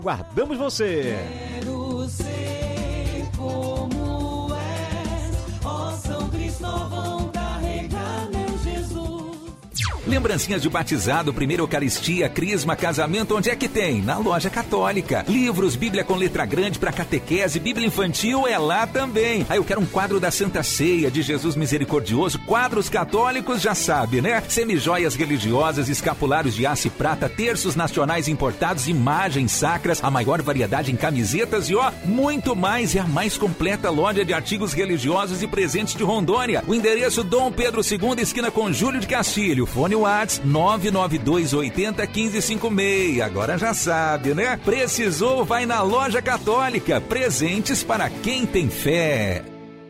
Guardamos você! Quero ser como és, ó São Cristóvão, carregar meu Jesus. Lembrancinhas de batizado, primeira Eucaristia, crisma, casamento, onde é que tem? Na Loja Católica. Livros, Bíblia com letra grande para catequese, Bíblia infantil é lá também. Aí eu quero um quadro da Santa Ceia, de Jesus Misericordioso, quadros católicos, já sabe, né? Semijoias religiosas, escapulários de aço e prata, terços nacionais importados, imagens sacras, a maior variedade em camisetas e muito mais. É a mais completa loja de artigos religiosos e presentes de Rondônia. O endereço Dom Pedro II, esquina com Júlio de Castilho. Fone WhatsApp 992801556. Agora já sabe, né? Precisou, vai na Loja Católica. Presentes para quem tem fé.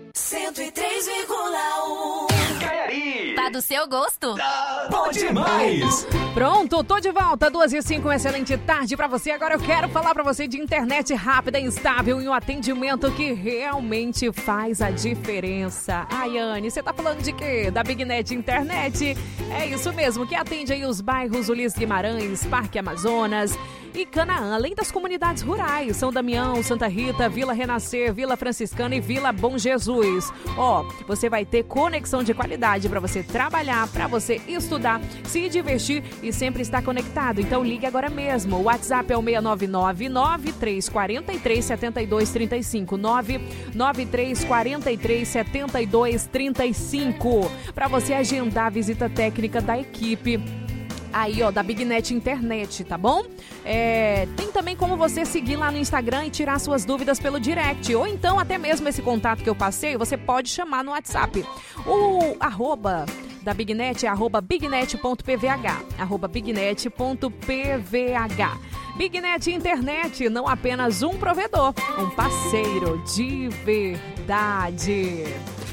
103,1 Tá do seu gosto? Bom demais! Pronto, tô de volta, 2h05, uma excelente tarde pra você. Agora eu quero falar pra você de internet rápida e estável e um atendimento que realmente faz a diferença. Ayane, você tá falando de quê? Da BigNet Internet? É isso mesmo, que atende aí os bairros Ulisses Guimarães, Parque Amazonas e Canaã, além das comunidades rurais, São Damião, Santa Rita, Vila Renascer, Vila Franciscana e Vila Bom Jesus. Você vai ter conexão de qualidade para você trabalhar, para você estudar, se divertir e sempre estar conectado. Então ligue agora mesmo. O WhatsApp é o 699-9343-7235. 99343-7235. Para você agendar a visita técnica da equipe aí, da BigNet Internet, tá bom? Tem também como você seguir lá no Instagram e tirar suas dúvidas pelo direct, ou então até mesmo esse contato que eu passei, você pode chamar no WhatsApp. O arroba da BigNet é @bignet.pvh, @bignet.pvh. BigNet Internet, não apenas um provedor, um parceiro de verdade.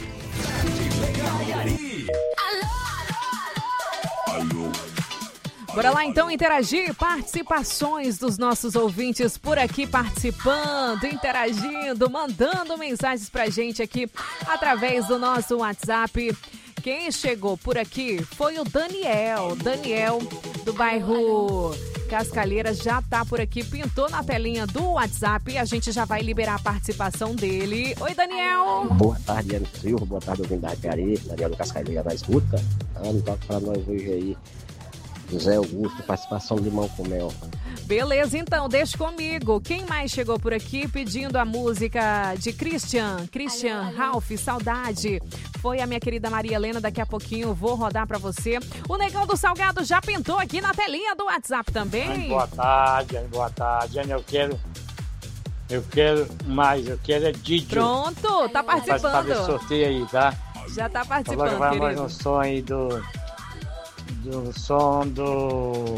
Bora lá então interagir, participações dos nossos ouvintes por aqui participando, interagindo, mandando mensagens pra gente aqui através do nosso WhatsApp. Quem chegou por aqui foi o Daniel do bairro Cascalheira, já tá por aqui, pintou na telinha do WhatsApp e a gente já vai liberar a participação dele. Oi, Daniel! Boa tarde, Ana Silva, boa tarde, ouvinte da Cari, Daniel do Cascalheira da escuta. Toca pra nós hoje aí. José Augusto, participação de Limão com Mel. Beleza, então, deixa comigo. Quem mais chegou por aqui pedindo a música de Christian, Ralph, Saudade? Foi a minha querida Maria Helena, daqui a pouquinho vou rodar pra você. O Negão do Salgado já pintou aqui na telinha do WhatsApp também. Boa tarde. Eu quero mais, eu quero é Didio. Pronto, tá participando. Participar desse sorteio aí, tá? Já tá participando, agora vai querido. mais um som aí do som do...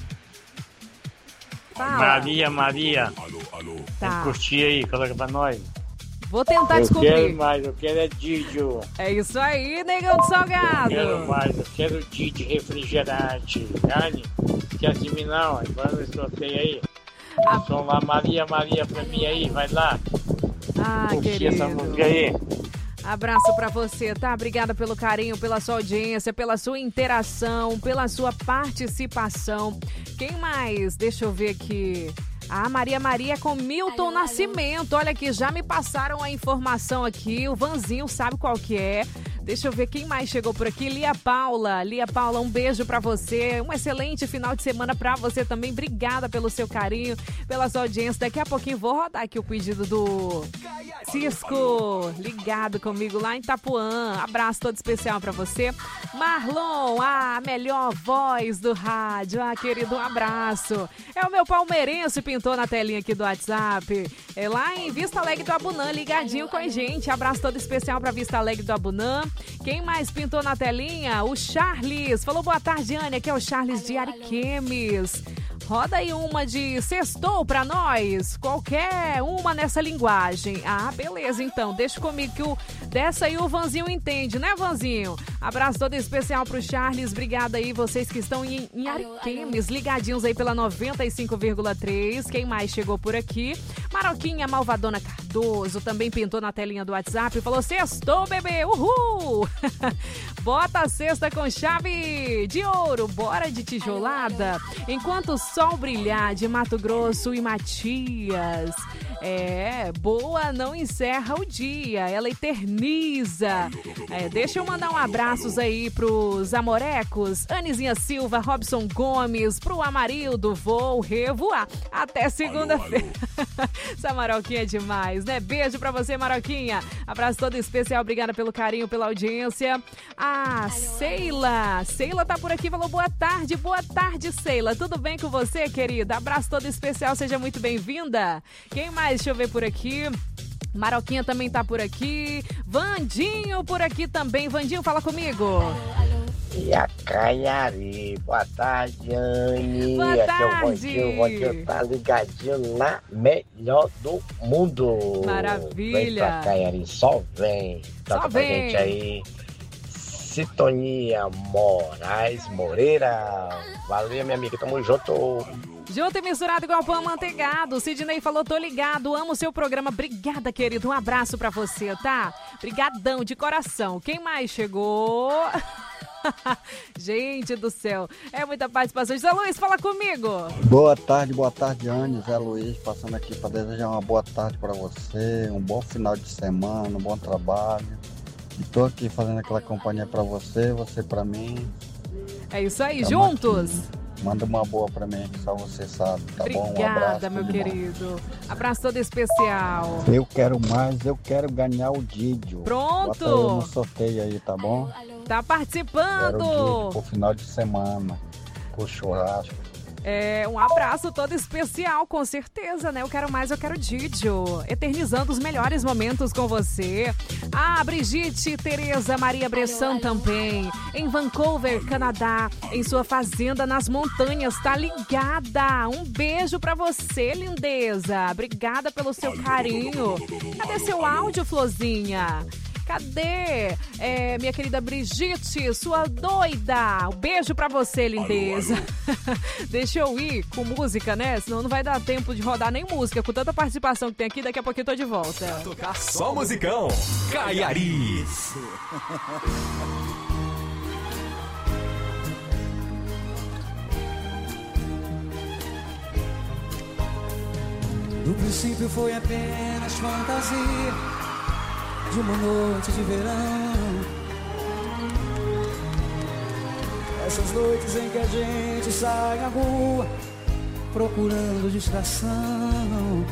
Fala. Maria. Tá. Vamos curtir aí, coloca pra nós. Vou tentar descobrir. Eu quero é Didio. É isso aí, Negão do Salgado. Eu quero Didio refrigerante. Dani, esquece de mim não, agora eu sorteio aí. O som lá, Maria pra mim aí, vai lá. Curtir essa música aí. Abraço pra você, tá? Obrigada pelo carinho, pela sua audiência, pela sua interação, pela sua participação. Quem mais? Deixa eu ver aqui. Maria com Milton Nascimento. Olha aqui, já me passaram a informação aqui. O Vanzinho sabe qual que é. Deixa eu ver quem mais chegou por aqui. Lia Paula, um beijo pra você. Um excelente final de semana pra você também. Obrigada pelo seu carinho, pela sua audiência. Daqui a pouquinho vou rodar aqui o pedido do Cisco, ligado comigo lá em Itapuã. Abraço todo especial pra você. Marlon, a melhor voz do rádio. Querido, um abraço. É o meu palmeirense, pintou na telinha aqui do WhatsApp. É lá em Vista Alegre do Abunã, ligadinho com a gente. Abraço todo especial pra Vista Alegre do Abunã. Quem mais pintou na telinha? O Charles. Falou boa tarde, Anne. Aqui é o Charles de Ariquemes. Roda aí uma de sextou pra nós. Qualquer uma nessa linguagem. Beleza, então. Deixa comigo que dessa aí o Vanzinho entende, né, Vanzinho? Abraço todo especial pro Charles, obrigada aí, vocês que estão em Ariquemes, ligadinhos aí pela 95,3. Quem mais chegou por aqui? Maroquinha Malvadona Cardoso também pintou na telinha do WhatsApp e falou: sextou, bebê, uhul! Bota a cesta com chave de ouro, bora de tijolada. Enquanto o sol brilhar, de Mato Grosso e Matias. Boa não encerra o dia, ela eterniza. Deixa eu mandar um abraços aí pros amorecos, Anizinha Silva, Robson Gomes, pro Amarildo, vou revoar. Até segunda-feira. Essa Maroquinha é demais, né? Beijo pra você, Maroquinha. Abraço todo especial, obrigada pelo carinho, pela audiência. Sheila tá por aqui, falou boa tarde, Sheila. Tudo bem com você, querida? Abraço todo especial, seja muito bem-vinda. Quem mais? Deixa eu ver por aqui. Maroquinha também tá por aqui. Vandinho por aqui também. Vandinho, fala comigo. E a Caiari. Boa tarde, Anne. Boa tarde. O Vandinho tá ligadinho na melhor do mundo. Maravilha. Vem pra Caiari, só vem. Toca pra gente aí. Sintonia Moraes Moreira. Valeu, minha amiga. Tamo junto. Junto e misturado igual pão amanteigado. Sidney falou, tô ligado, amo o seu programa. Obrigada, querido. Um abraço pra você, tá? Brigadão, de coração. Quem mais chegou? Gente do céu, é muita participação. Zé Luiz, fala comigo. Boa tarde, Anne. Zé Luiz, passando aqui pra desejar uma boa tarde pra você, um bom final de semana, um bom trabalho. E tô aqui fazendo aquela companhia pra você, você pra mim. É isso aí, juntos. Aqui. Manda uma boa pra mim, que só você sabe, tá bom? Um Obrigada, abraço, meu querido. Abraço todo especial. Eu quero mais, eu quero ganhar o Didio. Pronto. Bota eu no sorteio aí, tá bom? Tá participando. Quero o Didio pro final de semana, com churrasco. Um abraço todo especial, com certeza, né? Eu quero mais, eu quero Didio. Eternizando os melhores momentos com você. Brigitte, Tereza, Maria Bressan também. Em Vancouver, Canadá. Em sua fazenda nas montanhas, tá ligada? Um beijo pra você, lindeza. Obrigada pelo seu carinho. Cadê seu áudio, Florzinha? Cadê, minha querida Brigitte, sua doida? Um beijo pra você, lindeza. Deixa eu ir com música, né? Senão não vai dar tempo de rodar nem música. Com tanta participação que tem aqui, daqui a pouquinho eu tô de volta. Tocar só musicão. Caiari. No princípio foi apenas fantasia de uma noite de verão. Essas noites em que a gente sai na rua procurando distração.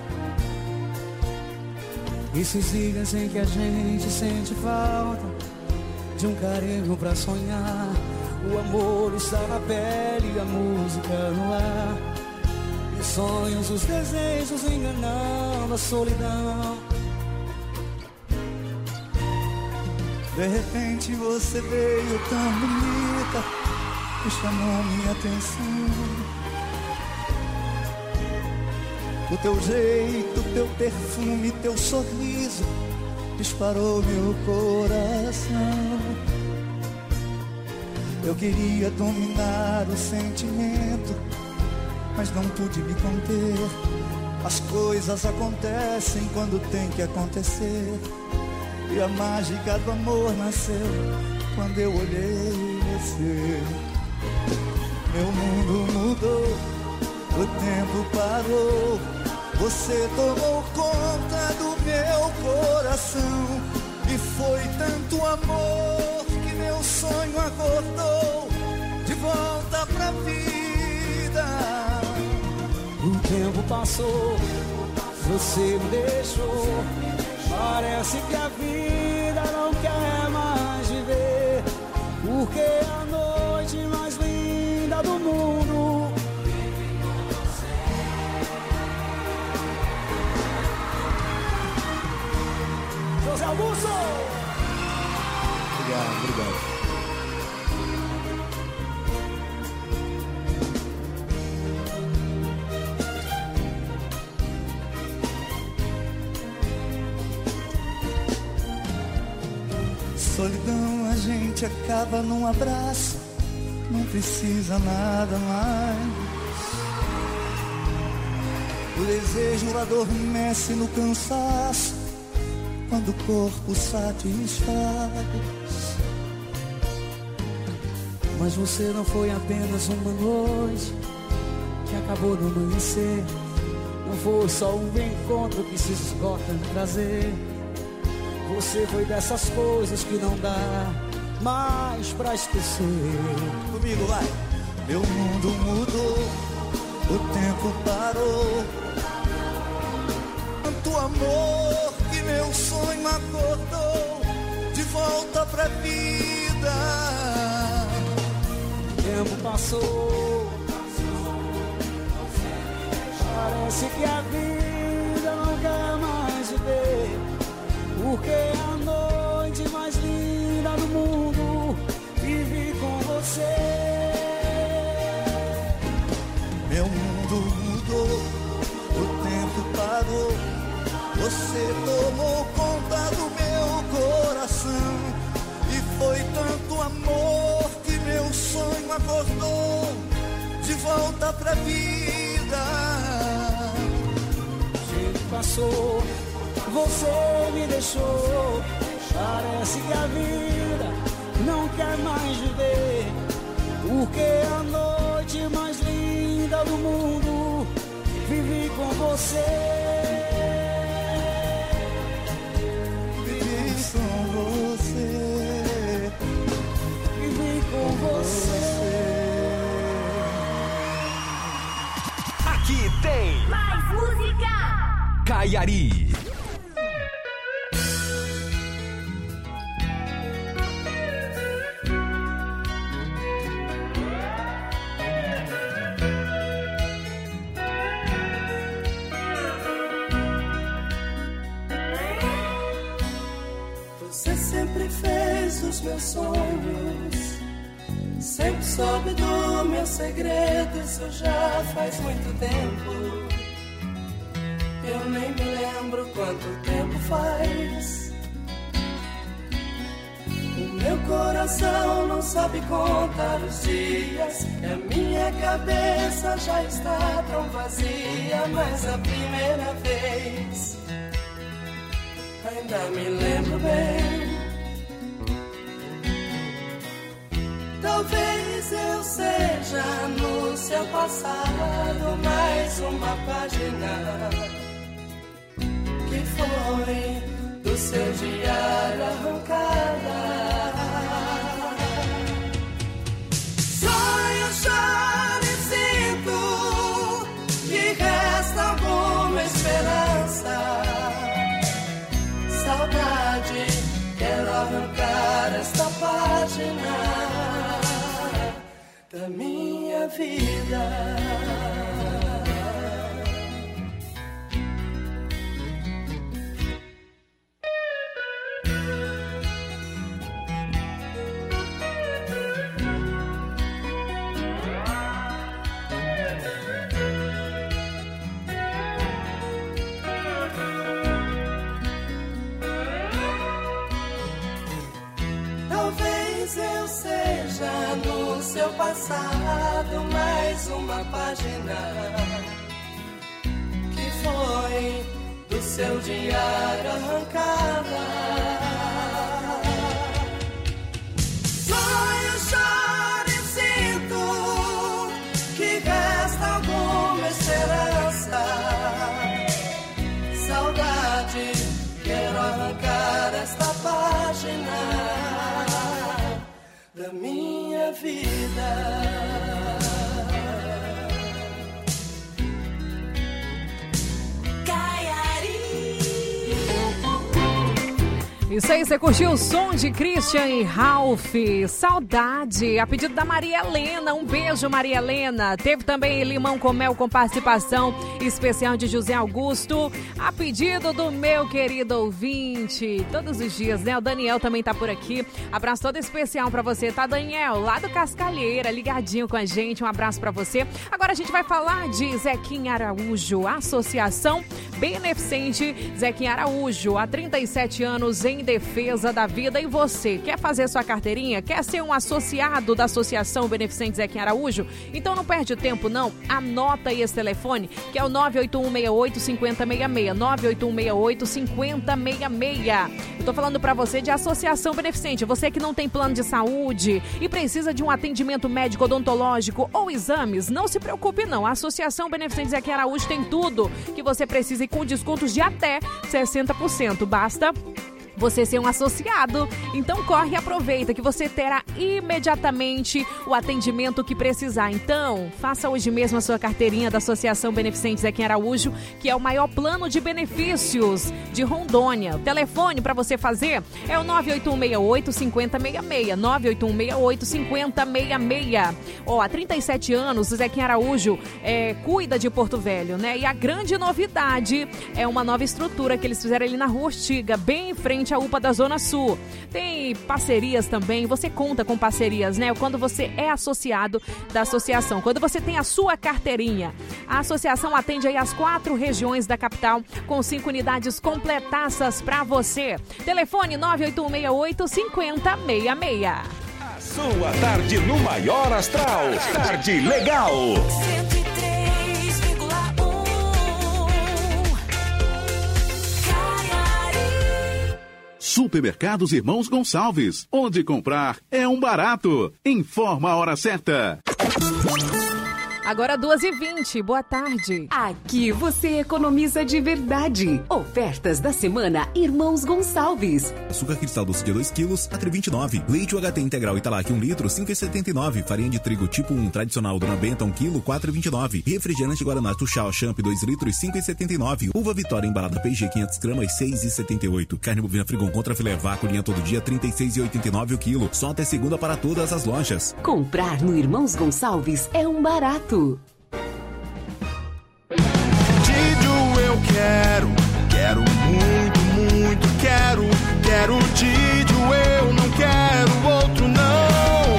Esses dias em que a gente sente falta de um carinho pra sonhar. O amor está na pele e a música no ar. E sonhos, os desejos enganando a solidão. De repente você veio tão bonita e chamou minha atenção. O teu jeito, teu perfume, teu sorriso disparou meu coração. Eu queria dominar o sentimento, mas não pude me conter. As coisas acontecem quando tem que acontecer. E a mágica do amor nasceu quando eu olhei você. Meu mundo mudou, o tempo parou. Você tomou conta do meu coração. E foi tanto amor que meu sonho acordou de volta pra vida. O tempo passou, você me deixou. Parece que a vida não quer mais viver, porque a noite mais linda do mundo José Augusto! Obrigado. solidão a gente acaba num abraço, não precisa nada mais. O desejo adormece no cansaço, quando o corpo satisfaz. Mas você não foi apenas uma noite que acabou no amanhecer. Não foi só um encontro que se esgota em prazer. Você foi dessas coisas que não dá mais pra esquecer. Comigo vai. Meu mundo mudou, o tempo parou. Tanto amor que meu sonho acordou de volta pra vida. O tempo passou, parece que a vida não quer mais viver, porque a noite mais linda do mundo vive com você. Meu mundo mudou, o tempo parou. Você tomou conta do meu coração. E foi tanto amor que meu sonho acordou de volta pra vida. O tempo passou, você me deixou. Parece que a vida não quer mais viver, porque a noite mais linda do mundo vivi com você. Vivi com você. Vivi com você. Aqui tem mais música. Caiari. Você sempre fez os meus sonhos, sempre soube do meu segredo. Isso já faz muito tempo. Eu nem me lembro quanto tempo faz. O meu coração não sabe contar os dias, e a minha cabeça já está tão vazia. Mas a primeira vez ainda me lembro bem. Talvez eu seja no seu passado mais uma página que foi do seu diário arrancada. Sonho, choro e sinto que resta alguma esperança. Saudade, quero arrancar esta página da minha vida. Talvez eu seja no seu passado mais uma página que foi do seu diário arrancada. Sonho, choro e sinto que resta alguma esperança. Saudade, quero arrancar esta página da minha vida. Isso aí, você curtiu o som de Christian e Ralph, Saudade, a pedido da Maria Helena. Um beijo, Maria Helena. Teve também Limão com Mel com participação especial de José Augusto, a pedido do meu querido ouvinte, todos os dias, né? O Daniel também tá por aqui. Abraço todo especial pra você, tá, Daniel? Lá do Cascalheira, ligadinho com a gente. Um abraço pra você. Agora a gente vai falar de Zequinha Araújo, Associação Beneficente Zequinha Araújo, há 37 anos em defesa da vida. E você, quer fazer sua carteirinha? Quer ser um associado da Associação Beneficente Zequinha Araújo? Então não perde tempo, não. Anota aí esse telefone, que é o 98168-5066. 98168-5066. Eu tô falando pra você de Associação Beneficente. Você que não tem plano de saúde e precisa de um atendimento médico, odontológico ou exames, não se preocupe não. A Associação Beneficente Zequinha Araújo tem tudo que você precisa e com descontos de até 60%. Basta você ser um associado. Então corre e aproveita que você terá imediatamente o atendimento que precisar. Então, faça hoje mesmo a sua carteirinha da Associação Beneficente Zequinha Araújo, que é o maior plano de benefícios de Rondônia. O telefone para você fazer é o 98168-5066. 98168-5066. Há 37 anos o Zequinha Araújo cuida de Porto Velho, né? E a grande novidade é uma nova estrutura que eles fizeram ali na Rua Ortiga, bem em frente a UPA da Zona Sul. Tem parcerias também, você conta com parcerias, né? Quando você é associado da associação, quando você tem a sua carteirinha. A associação atende aí as 4 regiões da capital, com 5 unidades completaças para você. Telefone 98168-5066. A sua tarde no maior astral. Tarde legal. Supermercados Irmãos Gonçalves, onde comprar é um barato. Informa a hora certa. Agora 2h20, boa tarde. Aqui você economiza de verdade. Ofertas da semana Irmãos Gonçalves. Açúcar cristal doce de 2 kg a 3,29. Leite UHT integral Italac 1 litro, 5,79. Farinha de trigo tipo 1 tradicional Dona Benta 1 kg, 4,29. Refrigerante Guaraná Tuxal Champ 2 litros, 5,79. Uva Vitória embalada P&G 500 gramas, 6,78. Carne bovina Frigon contra filé vácuo linha todo dia, 36,89 o quilo. Só até segunda para todas as lojas. Comprar no Irmãos Gonçalves é um barato. Quero muito, muito, quero Didio, eu não quero outro não.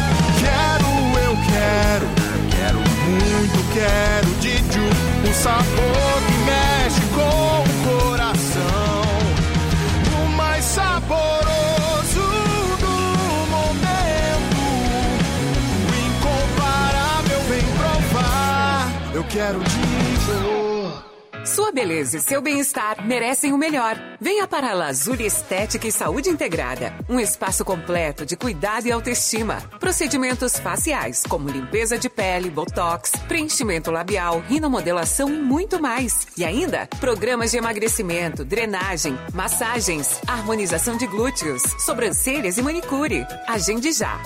Quero muito, quero Didio, o sabor que mexe com o coração, o mais saboroso do momento, o incomparável, vem provar, eu quero Didio. Sua beleza e seu bem-estar merecem o melhor. Venha para a Lazuli Estética e Saúde Integrada. Um espaço completo de cuidado e autoestima. Procedimentos faciais, como limpeza de pele, botox, preenchimento labial, rinomodelação e muito mais. E ainda, programas de emagrecimento, drenagem, massagens, harmonização de glúteos, sobrancelhas e manicure. Agende já.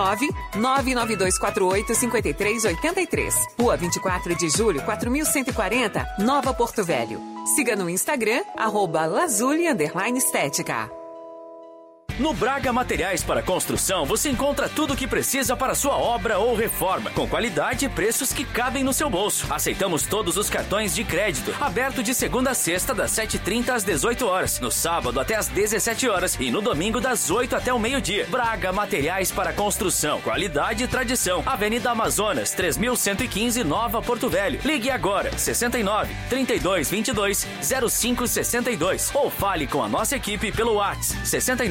69-99248-5383. Rua 24 de Julho, 4140, Nova Porto Velho. Siga no Instagram, @lazuli_estética. No Braga Materiais para Construção, você encontra tudo o que precisa para sua obra ou reforma, com qualidade e preços que cabem no seu bolso. Aceitamos todos os cartões de crédito, aberto de segunda a sexta, das 7h30 às 18 horas, no sábado até às 17 horas e no domingo das 8 até o meio-dia. Braga Materiais para Construção, qualidade e tradição. Avenida Amazonas, 3115, Nova Porto Velho. Ligue agora, 69-3222-0562 ou fale com a nossa equipe pelo WhatsApp,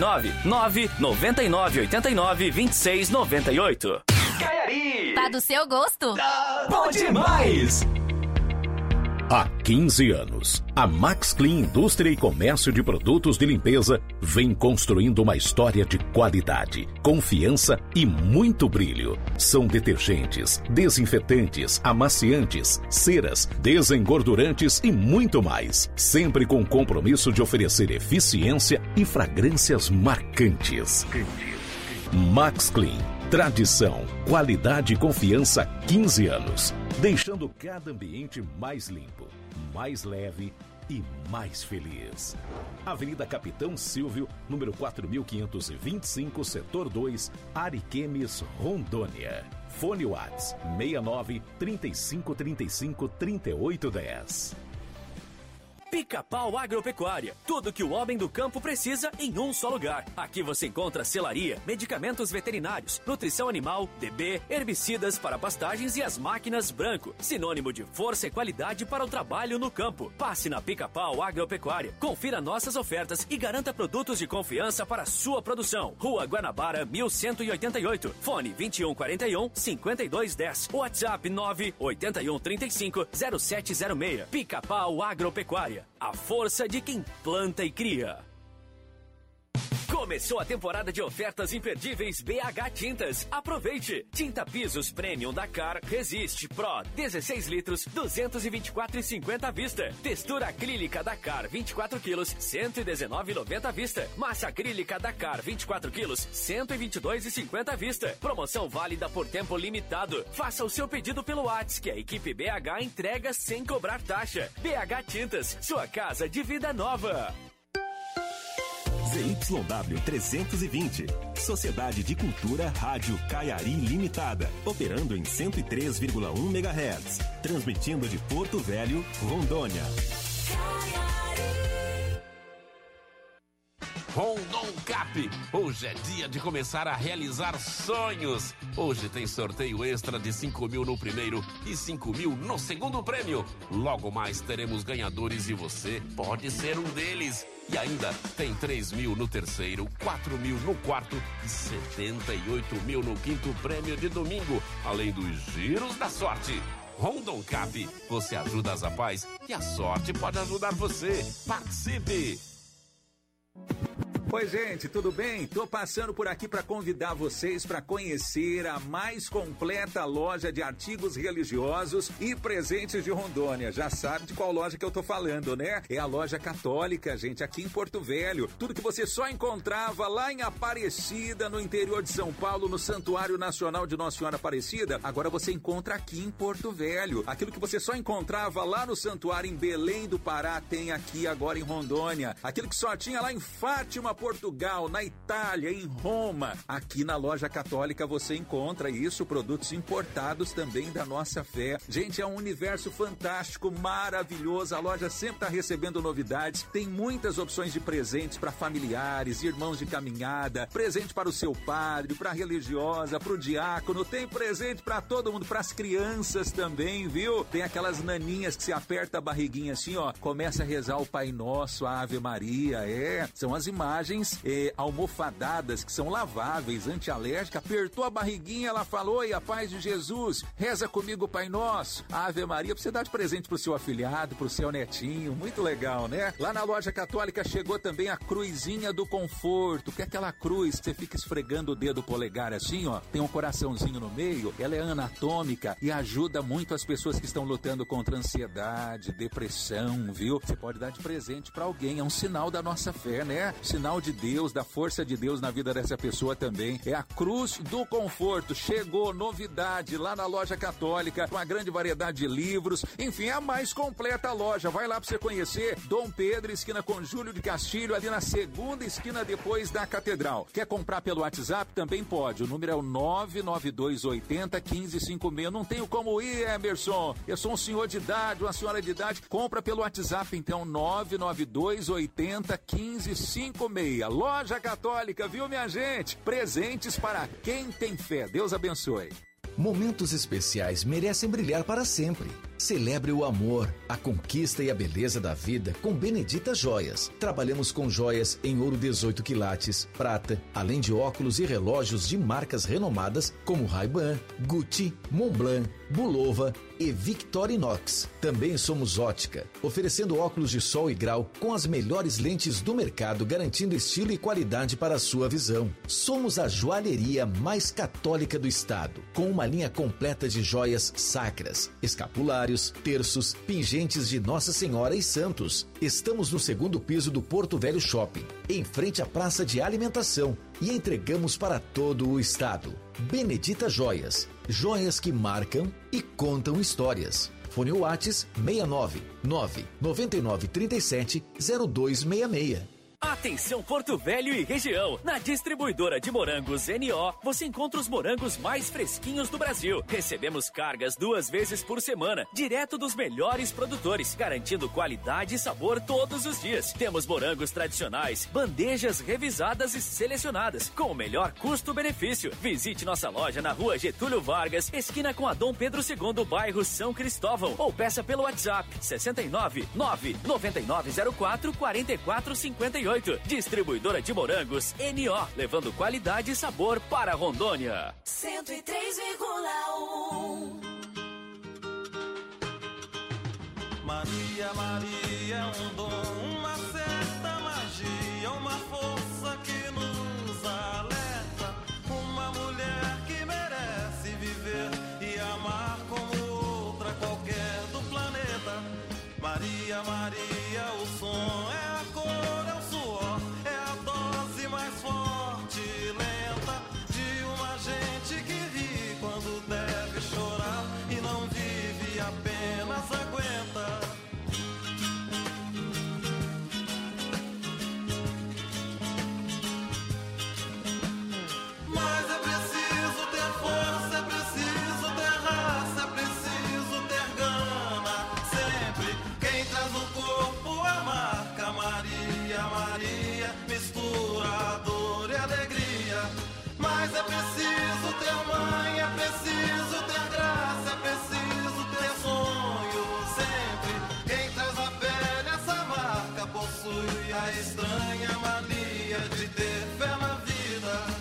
69-999-89-2698. Caiari! Tá do seu gosto? Bom demais! Há 15 anos, a Max Clean Indústria e Comércio de Produtos de Limpeza vem construindo uma história de qualidade, confiança e muito brilho. São detergentes, desinfetantes, amaciantes, ceras, desengordurantes e muito mais. Sempre com o compromisso de oferecer eficiência e fragrâncias marcantes. Max Clean. Tradição, qualidade e confiança há 15 anos. Deixando cada ambiente mais limpo, mais leve e mais feliz. Avenida Capitão Silvio, número 4525, setor 2, Ariquemes, Rondônia. Fone Whats 69 3535 3810. Pica-Pau Agropecuária. Tudo que o homem do campo precisa em um só lugar. Aqui você encontra selaria, medicamentos veterinários, nutrição animal, DB, herbicidas para pastagens e as máquinas branco. Sinônimo de força e qualidade para o trabalho no campo. Passe na Pica-Pau Agropecuária. Confira nossas ofertas e garanta produtos de confiança para a sua produção. Rua Guanabara, 1188. Fone 2141-5210. WhatsApp 98135-0706. Pica-Pau Agropecuária. A força de quem planta e cria. Começou a temporada de ofertas imperdíveis BH Tintas. Aproveite! Tinta Pisos Premium da Car Resiste Pro 16 litros, 224,50 à vista. Textura acrílica da Car 24 quilos, 119,90 à vista. Massa acrílica da Car 24 quilos, 122,50 à vista. Promoção válida por tempo limitado. Faça o seu pedido pelo WhatsApp que a equipe BH entrega sem cobrar taxa. BH Tintas, sua casa de vida nova. ZYW 320, Sociedade de Cultura Rádio Caiari Limitada, operando em 103,1 MHz, transmitindo de Porto Velho, Rondônia. Rondon Cap, hoje é dia de começar a realizar sonhos. Hoje tem sorteio extra de 5 mil no primeiro e 5 mil no segundo prêmio. Logo mais teremos ganhadores e você pode ser um deles. E ainda tem 3 mil no terceiro, 4 mil no quarto e 78 mil no quinto prêmio de domingo, além dos giros da sorte. Rondon Cap, você ajuda as rapazes e a sorte pode ajudar você. Participe! Oi, gente, tudo bem? Tô passando por aqui para convidar vocês para conhecer a mais completa loja de artigos religiosos e presentes de Rondônia. Já sabe de qual loja que eu tô falando, né? É a Loja Católica, gente, aqui em Porto Velho. Tudo que você só encontrava lá em Aparecida, no interior de São Paulo, no Santuário Nacional de Nossa Senhora Aparecida, agora você encontra aqui em Porto Velho. Aquilo que você só encontrava lá no Santuário em Belém do Pará, tem aqui agora em Rondônia. Aquilo que só tinha lá em Fátima, Portugal, na Itália, em Roma. Aqui na Loja Católica você encontra isso, produtos importados também da nossa fé. Gente, é um universo fantástico, maravilhoso. A loja sempre está recebendo novidades. Tem muitas opções de presentes para familiares, irmãos de caminhada, presente para o seu padre, para a religiosa, para o diácono. Tem presente para todo mundo, para as crianças também, viu? Tem aquelas naninhas que se aperta a barriguinha assim, ó, começa a rezar o Pai Nosso, a Ave Maria. São as imagens almofadadas que são laváveis, antialérgicas. Apertou a barriguinha, ela falou: oi, a paz de Jesus, reza comigo o Pai Nosso, a Ave Maria, pra você dar de presente pro seu afilhado, pro seu netinho. Muito legal, né? Lá na Loja Católica chegou também a cruzinha do conforto, que é aquela cruz que você fica esfregando o dedo polegar assim, ó, tem um coraçãozinho no meio. Ela é anatômica e ajuda muito as pessoas que estão lutando contra ansiedade, depressão, viu? Você pode dar de presente pra alguém, é um sinal da nossa fé, né? Sinal de Deus, da força de Deus na vida dessa pessoa também. É a Cruz do Conforto. Chegou novidade lá na Loja Católica, com uma grande variedade de livros. Enfim, é a mais completa loja. Vai lá pra você conhecer. Dom Pedro, esquina com Júlio de Castilho, ali na segunda esquina depois da Catedral. Quer comprar pelo WhatsApp? Também pode. O número é o 99280-1556. Não tenho como ir, Emerson. Eu sou um senhor de idade, uma senhora de idade. Compra pelo WhatsApp, então, 99280-1556. Loja Católica, viu, minha gente? Presentes para quem tem fé. Deus abençoe. Momentos especiais merecem brilhar para sempre. Celebre o amor, a conquista e a beleza da vida com Benedita Joias. Trabalhamos com joias em ouro 18 quilates, prata, além de óculos e relógios de marcas renomadas como Ray-Ban, Gucci, Montblanc, Bulova e Victorinox. Também somos ótica, oferecendo óculos de sol e grau com as melhores lentes do mercado, garantindo estilo e qualidade para a sua visão. Somos a joalheria mais católica do estado, com uma linha completa de joias sacras, escapulários, terços, pingentes de Nossa Senhora e santos. Estamos no segundo piso do Porto Velho Shopping, em frente à praça de alimentação, e entregamos para todo o estado. Benedita Joias, joias que marcam e contam histórias. Fone Whats 69 99937 0266. Atenção Porto Velho e região. Na distribuidora de morangos NO, você encontra os morangos mais fresquinhos do Brasil. Recebemos cargas 2 vezes por semana, direto dos melhores produtores, garantindo qualidade e sabor todos os dias. Temos morangos tradicionais, bandejas revisadas e selecionadas, com o melhor custo-benefício. Visite nossa loja na rua Getúlio Vargas, esquina com a Dom Pedro II, bairro São Cristóvão, ou peça pelo WhatsApp 69 99904 4458. Distribuidora de morangos NO, levando qualidade e sabor para Rondônia. 103,1. Maria, Maria é um dom, uma certa magia, uma força que nos alerta. Uma mulher que merece viver e amar como outra qualquer do planeta. Maria, Maria, o som é a cor, é o suor, é a dose mais forte e lenta de uma gente que ri quando deve chorar e não vive, apenas aguenta. Mas é preciso ter força, é preciso ter raça, é preciso ter gana. Sempre quem traz no corpo a marca Maria, Maria, mistura dor e alegria. Mas é preciso ter mãe, é preciso ter graça, é preciso ter sonho. Sempre quem traz na pele essa marca possui a estranha mania de ter fé na vida.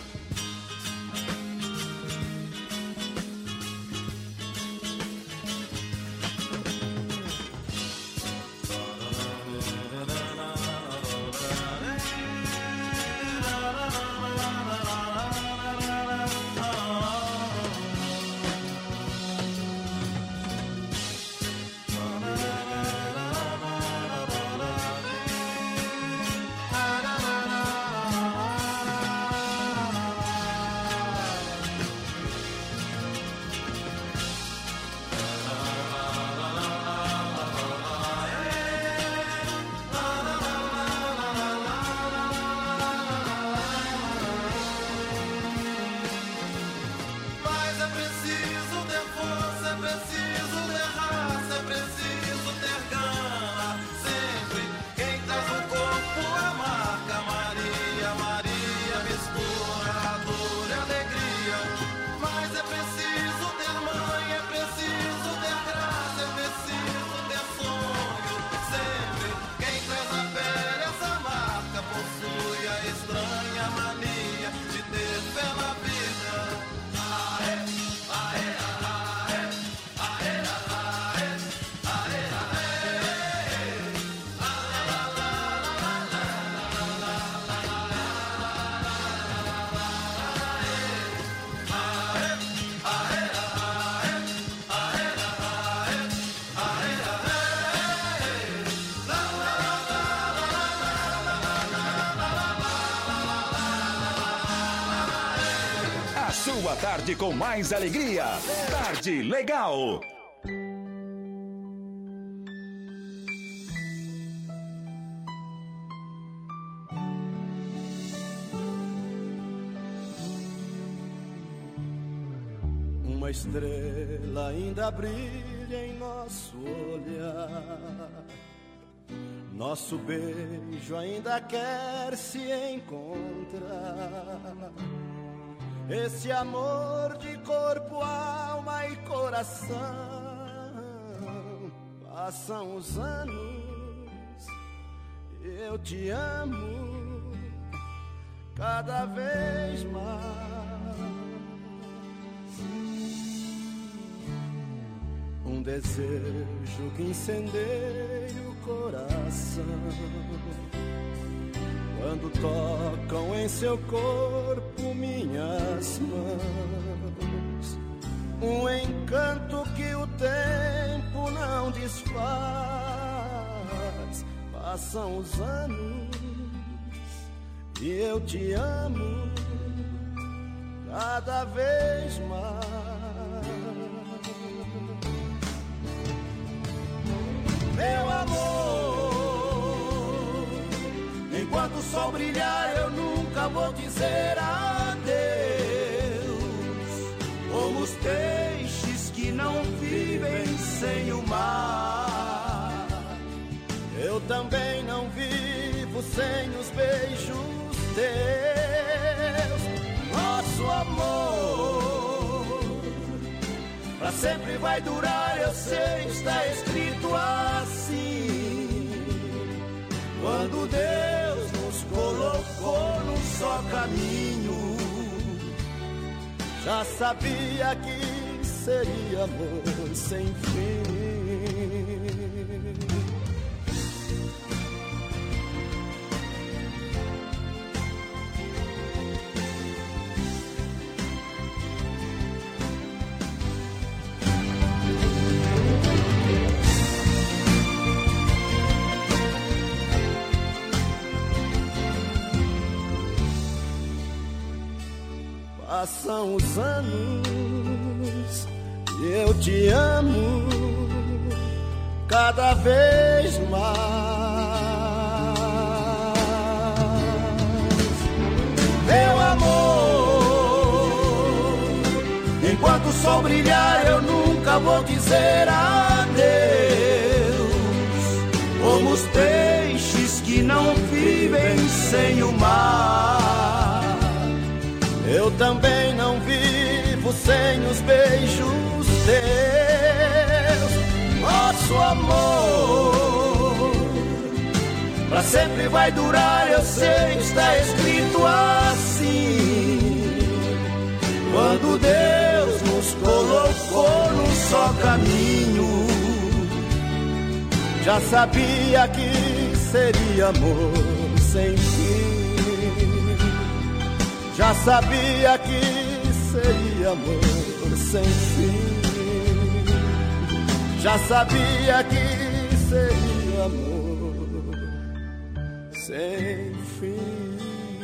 Sua tarde com mais alegria. Tarde Legal. Uma estrela ainda brilha em nosso olhar. Nosso beijo ainda quer se encontrar. Esse amor de corpo, alma e coração. Passam os anos, eu te amo cada vez mais. Um desejo que incendeia o coração quando tocam em seu corpo minhas mãos. Um encanto que o tempo não desfaz. Passam os anos e eu te amo cada vez mais. Meu amor, Enquanto o sol brilhar eu nunca vou dizer adeus. Como os peixes que não vivem sem o mar, eu também não vivo sem os beijos teus. Nosso amor pra sempre vai durar, eu sei, está escrito assim. Quando Deus nos colocou num só caminho, já sabia que seria amor sem fim. Passam os anos e eu te amo cada vez mais. Meu amor, enquanto o sol brilhar eu nunca vou dizer adeus. Como os peixes que não vivem sem o mar, eu também não vivo sem os beijos teus. Nosso amor pra sempre vai durar, eu sei, está escrito assim. Quando Deus nos colocou num só caminho, já sabia que seria amor sem fim. Já sabia que seria amor sem fim. Já sabia que seria amor sem fim.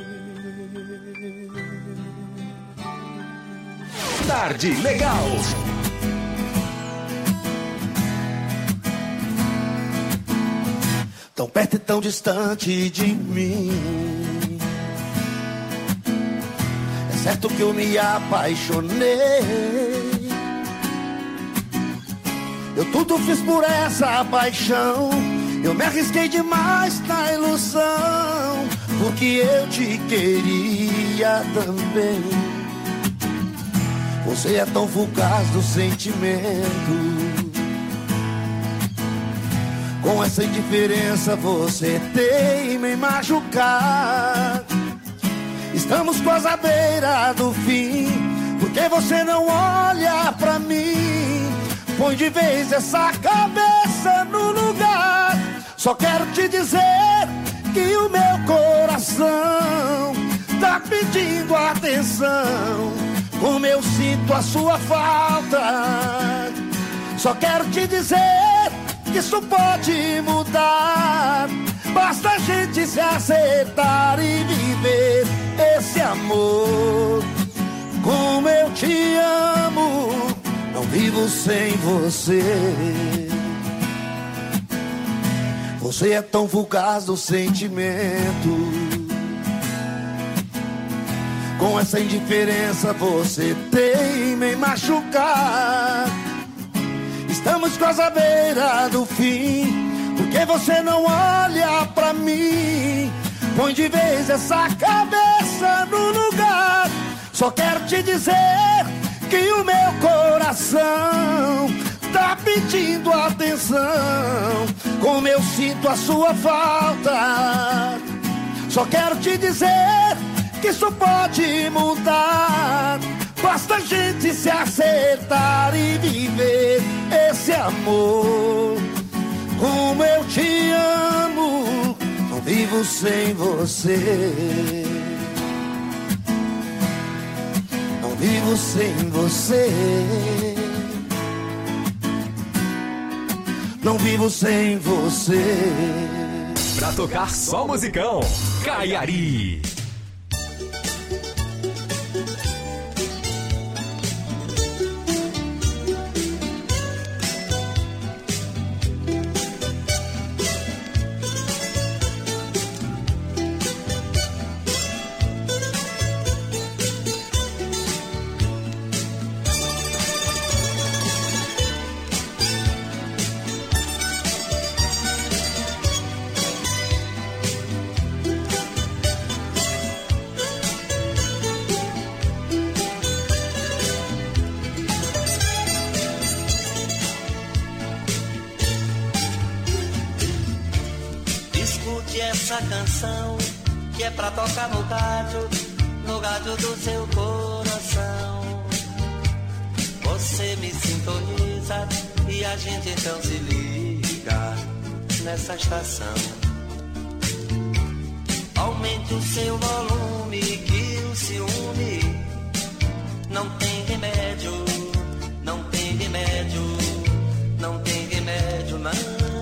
Tarde Legal. Tão perto e tão distante de mim. Certo que eu me apaixonei, eu tudo fiz por essa paixão. Eu me arrisquei demais na ilusão, porque eu te queria também. Você é tão fugaz do sentimento, com essa indiferença você teima em machucar. Estamos quase à beira do fim, porque você não olha pra mim. Põe de vez essa cabeça no lugar. Só quero te dizer que o meu coração tá pedindo atenção, como eu sinto a sua falta. Só quero te dizer que isso pode mudar, basta a gente se acertar e viver esse amor. Como eu te amo, não vivo sem você. Você é tão fugaz do sentimento, com essa indiferença você teima em machucar. Estamos quase à beira do fim, porque você não olha pra mim. Põe de vez essa cabeça no lugar. Só quero te dizer que o meu coração tá pedindo atenção, como eu sinto a sua falta. Só quero te dizer que isso pode mudar, basta a gente se acertar e viver esse amor. Como eu te amo, não vivo sem você. Não vivo sem você. Não vivo sem você. Pra tocar só musicão, Caiari. escute essa canção, que é pra tocar no rádio do seu coração. Você me sintoniza e a gente então se liga nessa estação. Aumente o seu volume, que o ciúme não tem remédio, não tem remédio, não tem remédio não.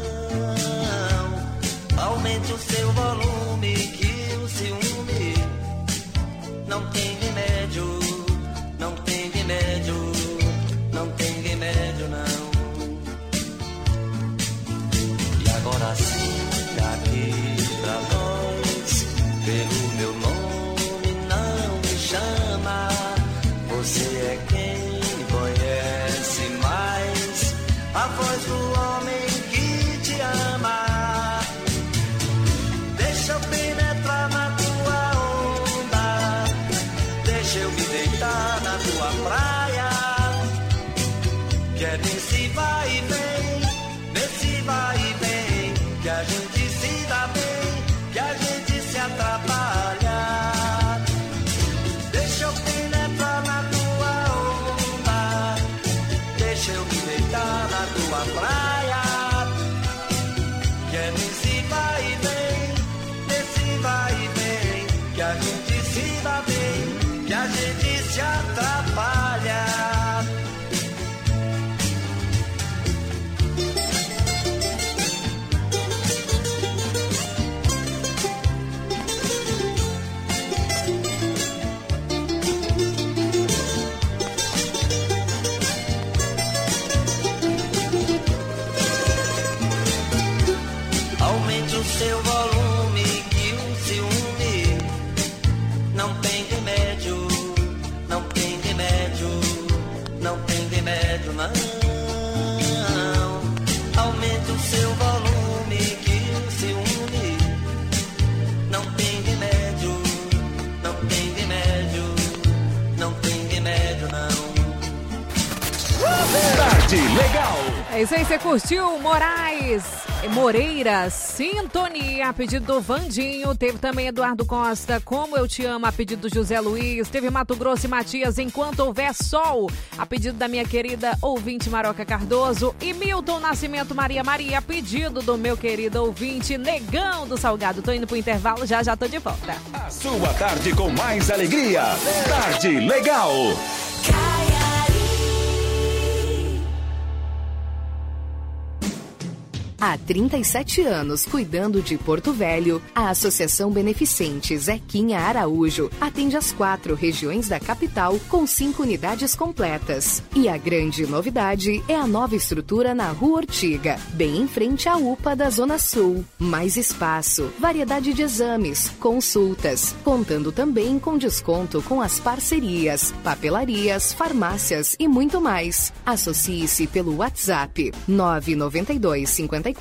Aumente o seu volume, que o ciúme não tem remédio, não tem remédio, não tem remédio não. E agora sim, aqui pra nós, pelo meu nome não me chama. Você é quem conhece mais a voz do homem que te ama. Deixa eu penetrar na tua onda, deixa eu me deitar na tua praia. Quer ver se vai e vem, ver se vai e vem, que a gente se dá bem, que a gente se atrapalha. Deixa eu penetrar na tua onda, deixa eu me deitar na tua praia. Quer ver se vai e vem, ver se vai e vem, que a gente se dá bem, que a gente se atrapalha. Aumente o seu volume, que o ciúme não tem remédio, não tem remédio, não tem remédio não. Aumente o seu volume, que o ciúme não tem remédio, não tem remédio, não tem remédio não. Tarde Legal. É isso aí, você curtiu Moreira, Sintonia, a pedido do Vandinho. Teve também Eduardo Costa, Como Eu Te Amo, a pedido do José Luiz. Teve Mato Grosso e Matias, Enquanto Houver Sol, a pedido da minha querida ouvinte Maroca Cardoso. E Milton Nascimento, Maria, a pedido do meu querido ouvinte Negão do Salgado. Tô indo pro intervalo, já tô de volta. A sua tarde com mais alegria. Tarde Legal. Há 37 anos cuidando de Porto Velho, a Associação Beneficente Zequinha Araújo atende as 4 regiões da capital com 5 unidades completas. E a grande novidade é a nova estrutura na Rua Ortiga, bem em frente à UPA da Zona Sul. Mais espaço, variedade de exames, consultas, contando também com desconto com as parcerias, papelarias, farmácias e muito mais. Associe-se pelo WhatsApp 992 54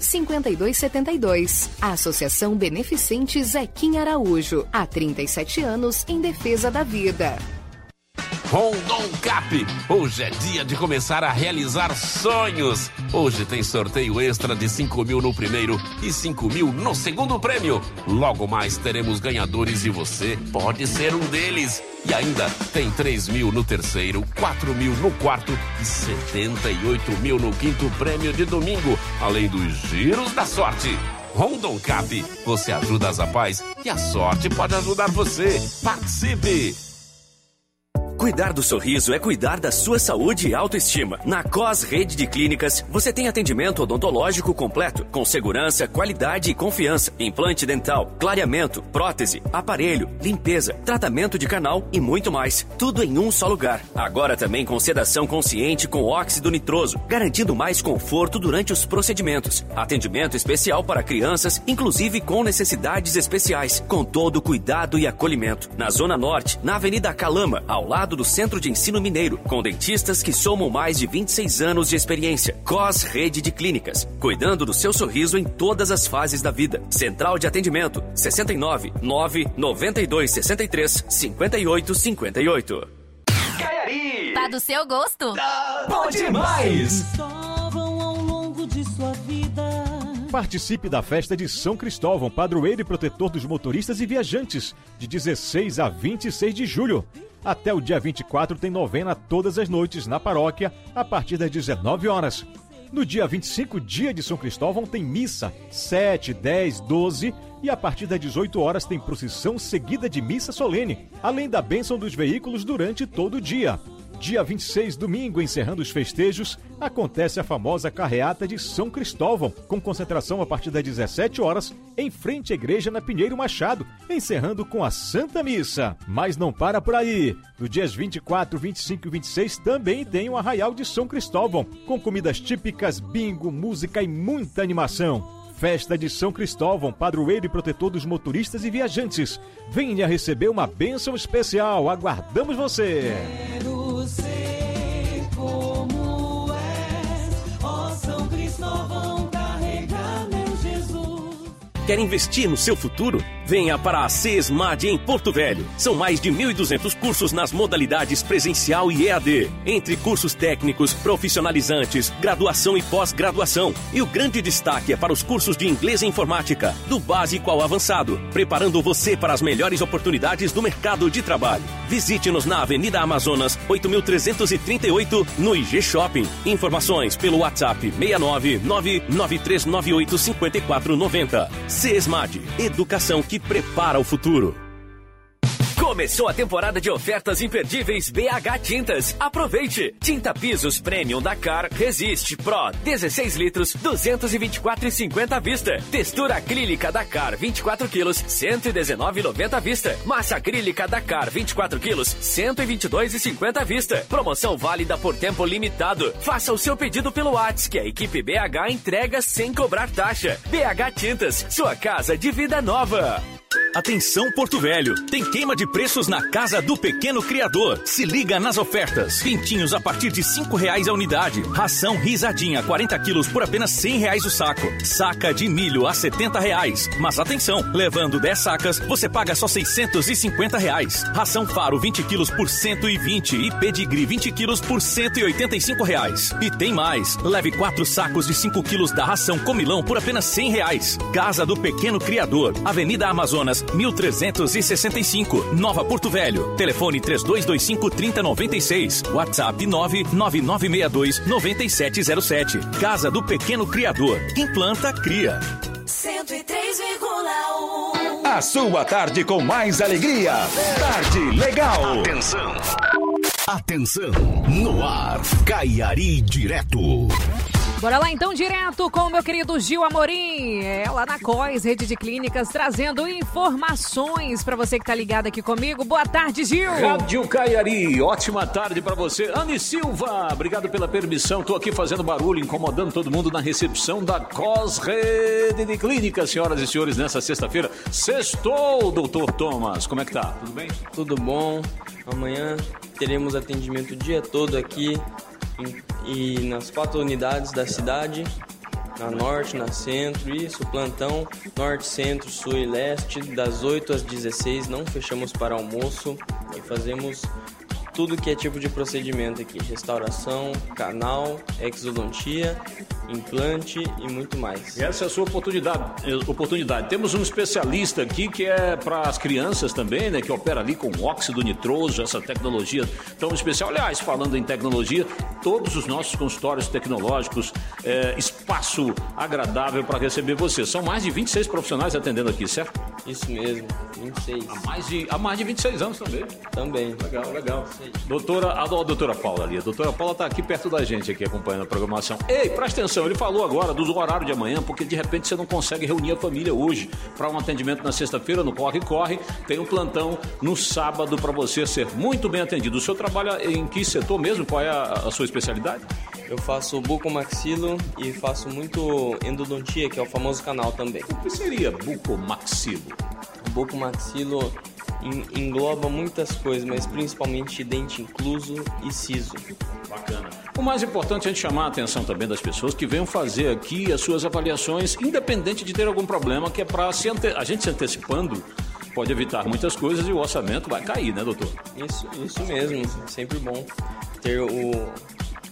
5272. A Associação Beneficente Zequinha Araújo, há 37 anos em defesa da vida. Rondon Cap, hoje é dia de começar a realizar sonhos. Hoje tem sorteio extra de 5 mil no primeiro e 5 mil no segundo prêmio. Logo mais teremos ganhadores e você pode ser um deles. E ainda tem 3 mil no terceiro, 4 mil no quarto e 78 mil no quinto prêmio de domingo, além dos giros da sorte. Rondon Cap, você ajuda as rapazes e a sorte pode ajudar você. Participe! Cuidar do sorriso é cuidar da sua saúde e autoestima. Na COS Rede de Clínicas, você tem atendimento odontológico completo, com segurança, qualidade e confiança. Implante dental, clareamento, prótese, aparelho, limpeza, tratamento de canal e muito mais. Tudo em um só lugar. Agora também com sedação consciente com óxido nitroso, garantindo mais conforto durante os procedimentos. Atendimento especial para crianças, inclusive com necessidades especiais, com todo cuidado e acolhimento. Na Zona Norte, na Avenida Calama, ao lado do Centro de Ensino Mineiro, com dentistas que somam mais de 26 anos de experiência. COS Rede de Clínicas, cuidando do seu sorriso em todas as fases da vida. Central de atendimento 69 992 63 58 58. Caiari! Tá do seu gosto? Bom demais! Sovam ao longo de sua vida Participe da festa de São Cristóvão, padroeiro e protetor dos motoristas e viajantes, de 16 a 26 de julho. Até o dia 24 tem novena todas as noites na paróquia, a partir das 19 horas. No dia 25, dia de São Cristóvão, tem missa 7, 10, 12 e a partir das 18 horas tem procissão seguida de missa solene, além da bênção dos veículos durante todo o dia. Dia 26, domingo, encerrando os festejos, acontece a famosa carreata de São Cristóvão, com concentração a partir das 17 horas, em frente à igreja na Pinheiro Machado, encerrando com a Santa Missa. Mas não para por aí. No dias 24, 25 e 26 também tem o Arraial de São Cristóvão, com comidas típicas, bingo, música e muita animação. Festa de São Cristóvão, padroeiro e protetor dos motoristas e viajantes. Venha receber uma bênção especial. Aguardamos você! Quero ser como és, ó São Cristóvão, carrega meu Jesus. Quer investir no seu futuro? Venha para a CESMAD em Porto Velho. São mais de 1.200 cursos nas modalidades presencial e EAD. Entre cursos técnicos, profissionalizantes, graduação e pós-graduação. E o grande destaque é para os cursos de inglês e informática, do básico ao avançado, preparando você para as melhores oportunidades do mercado de trabalho. Visite-nos na Avenida Amazonas, 8.338, no IG Shopping. Informações pelo WhatsApp 69993985490. CESMAD, educação que prepara o futuro. Começou a temporada de ofertas imperdíveis BH Tintas. Aproveite! Tinta Pisos Premium da Car Resiste Pro 16 litros, 224,50 à vista. Textura acrílica da Car 24 quilos, 119,90 à vista. Massa acrílica da Car 24 quilos, 122,50 à vista. Promoção válida por tempo limitado. Faça o seu pedido pelo WhatsApp, que a equipe BH entrega sem cobrar taxa. BH Tintas, sua casa de vida nova. Atenção Porto Velho, tem queima de preços na Casa do Pequeno Criador. Se liga nas ofertas. Pintinhos a partir de R$5 a unidade. Ração Risadinha 40 quilos por apenas R$100 o saco. Saca de milho a R$70. Mas atenção, levando 10 sacas, você paga só R$650. Ração Faro 20 quilos por R$120 e Pedigree 20 quilos por R$185. E tem mais, leve 4 sacos de 5 quilos da ração Comilão por apenas R$100. Casa do Pequeno Criador, Avenida Amazonas 1365, Nova Porto Velho. Telefone 3225-3096. WhatsApp 99962-9707. Casa do Pequeno Criador. Quem planta, cria. 103,1. A sua tarde com mais alegria. Tarde Legal. Atenção. Atenção. No ar. Caiari Direto. Bora lá então, direto com o meu querido Gil Amorim, lá na COIS, Rede de Clínicas, trazendo informações para você que tá ligado aqui comigo. Boa tarde, Gil. Rádio Caiari, ótima tarde para você. Anne Silva, obrigado pela permissão. Tô aqui fazendo barulho, incomodando todo mundo na recepção da COIS, Rede de Clínicas, senhoras e senhores, nessa sexta-feira. Sextou, doutor Thomas, como é que tá? Tudo bem? Tudo bom. Amanhã teremos atendimento o dia todo aqui e nas 4 unidades da cidade, na Norte, na Centro, isso, plantão, Norte, Centro, Sul e Leste, das 8 às 16, não fechamos para almoço e fazemos tudo que é tipo de procedimento aqui, restauração, canal, exodontia, implante e muito mais. Essa é a sua oportunidade. Temos um especialista aqui que é para as crianças também, né? Que opera ali com óxido nitroso, essa tecnologia tão especial. Aliás, falando em tecnologia, todos os nossos consultórios tecnológicos, espaço agradável para receber você. São mais de 26 profissionais atendendo aqui, certo? Isso mesmo, 26. Há mais de 26 anos também. Também. Legal. Doutora Paula ali. A doutora Paula está aqui perto da gente, aqui acompanhando a programação. Ei, presta atenção, ele falou agora do horário de amanhã, porque de repente você não consegue reunir a família hoje para um atendimento na sexta-feira, no Corre-Corre. Tem um plantão no sábado para você ser muito bem atendido. O senhor trabalha em que setor mesmo? Qual é a sua especialidade? Eu faço bucomaxilo e faço muito endodontia, que é o famoso canal também. O que seria bucomaxilo? O bucomaxilo engloba muitas coisas, mas principalmente dente incluso e siso. Bacana. O mais importante é a gente chamar a atenção também das pessoas que venham fazer aqui as suas avaliações, independente de ter algum problema, que é para a gente se antecipando, pode evitar muitas coisas e o orçamento vai cair, né, doutor? Isso mesmo, sempre bom ter o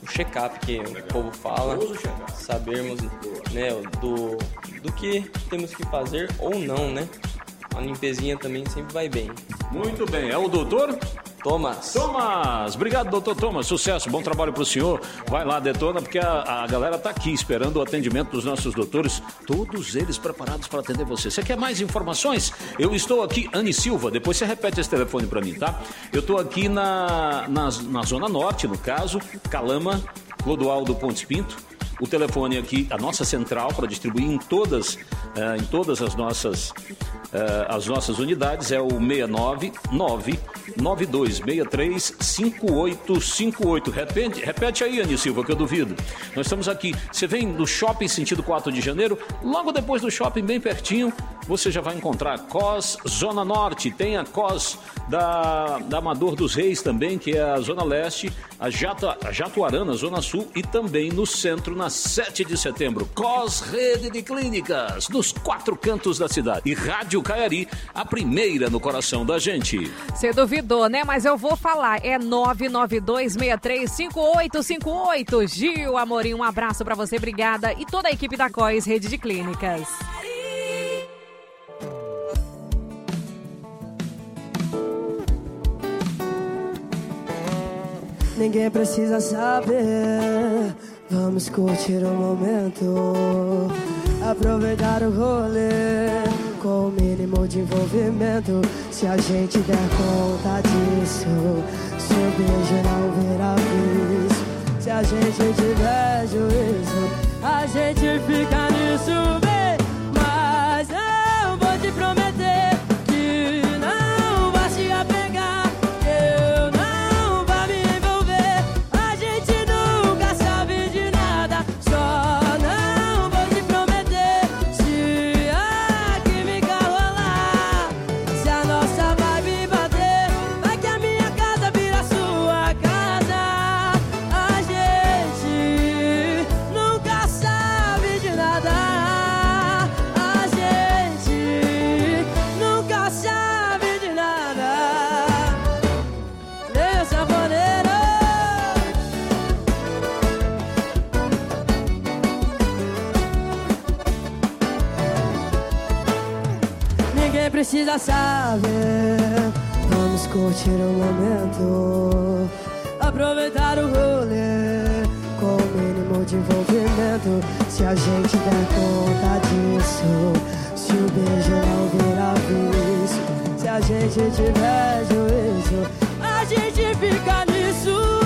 check-up que o povo fala, sabermos, né, do que temos que fazer ou não, né? Uma limpezinha também sempre vai bem. Muito bem, é o doutor? Thomas, obrigado, doutor Thomas, sucesso, bom trabalho pro senhor. Vai lá, detona, porque a galera tá aqui esperando o atendimento dos nossos doutores, todos eles preparados para atender você. Você quer mais informações? Eu estou aqui, Anne Silva, depois você repete esse telefone para mim, tá? Eu tô aqui na Zona Norte, no caso, Calama, Clodoaldo Pontes Pinto. O telefone aqui, a nossa central para distribuir em todas as nossas unidades é o 699-9263-5858. Repete aí, Anny Silva, que eu duvido. Nós estamos aqui. Você vem do shopping sentido 4 de janeiro, logo depois do shopping, bem pertinho, você já vai encontrar COS Zona Norte. Tem a COS da Amador dos Reis também, que é a Zona Leste, a Jatuarana, Zona Sul, e também no centro, na 7 de setembro. COS Rede de Clínicas, nos 4 cantos da cidade. E Rádio Caiari, a primeira no coração da gente. Você duvidou, né? Mas eu vou falar. É 992635858. Gil Amorim, um abraço pra você, obrigada. E toda a equipe da COS Rede de Clínicas. Ninguém precisa saber, vamos curtir o momento, aproveitar o rolê, com o mínimo de envolvimento. Se a gente der conta disso, se o beijo não virar vício, se a gente tiver juízo, a gente fica nisso bem. Mas eu vou te prometer que não vai se apegar, eu não vai me envolver. A gente nunca sabe de nada, só não vou te prometer. Se a química rolar, se a nossa vibe bater, vai que a minha casa vira sua casa. A gente nunca sabe de nada, a gente nunca sabe de nada. Meu sanfoneiro, ninguém precisa saber, vamos curtir o momento, aproveitar o rolê, com o mínimo de envolvimento. Se a gente der conta disso, se o beijo não virar vício, se a gente tiver juízo, a gente fica nisso.